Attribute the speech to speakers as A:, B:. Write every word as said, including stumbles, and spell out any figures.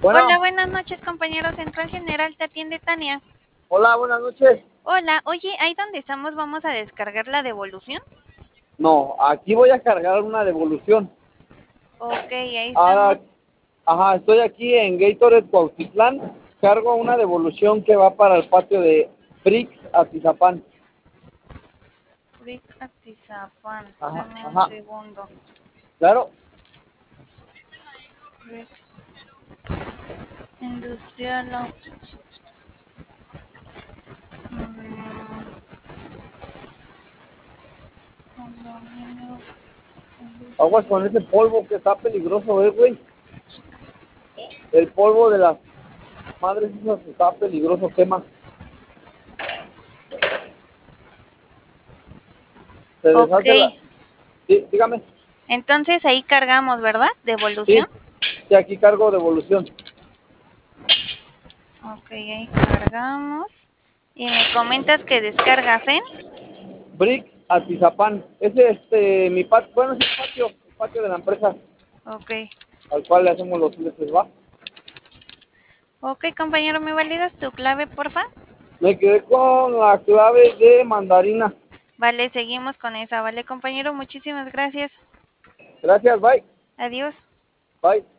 A: Bueno.
B: Hola, buenas noches, compañero Central General, te atiende Tania.
A: Hola, buenas noches.
B: Hola, oye, ahí donde estamos vamos a descargar la devolución.
A: No, aquí voy a cargar una devolución.
B: Ok, ahí
A: Ah,
B: estamos.
A: ajá, estoy aquí en Gatorade Cuautitlán. Cargo una devolución que va para el patio de Brix Atizapán.
B: Brick Atizapán,
A: Ajá,
B: dame un
A: ajá.
B: segundo.
A: Claro.
B: Brick Industrial. Mm, condominio,
A: Aguas con ese polvo que está peligroso, eh, güey. El polvo de las madres esas está peligroso, quema. Se
B: Ok,
A: deshace la... Sí, dígame.
B: entonces ahí cargamos, ¿verdad? Devolución.
A: Sí, sí, aquí cargo devolución.
B: Ok, ahí cargamos. Y me comentas que descargas en
A: Brick Atizapán. Ese este mi patio, bueno, es el patio, el patio de la empresa
B: Ok.
A: al cual le hacemos los fletes, ¿va?
B: Ok, compañero, ¿me validas tu clave, porfa?
A: Me quedé con la clave de mandarina.
B: Vale, seguimos con esa. Vale, compañero, muchísimas gracias.
A: Gracias, bye.
B: Adiós.
A: Bye.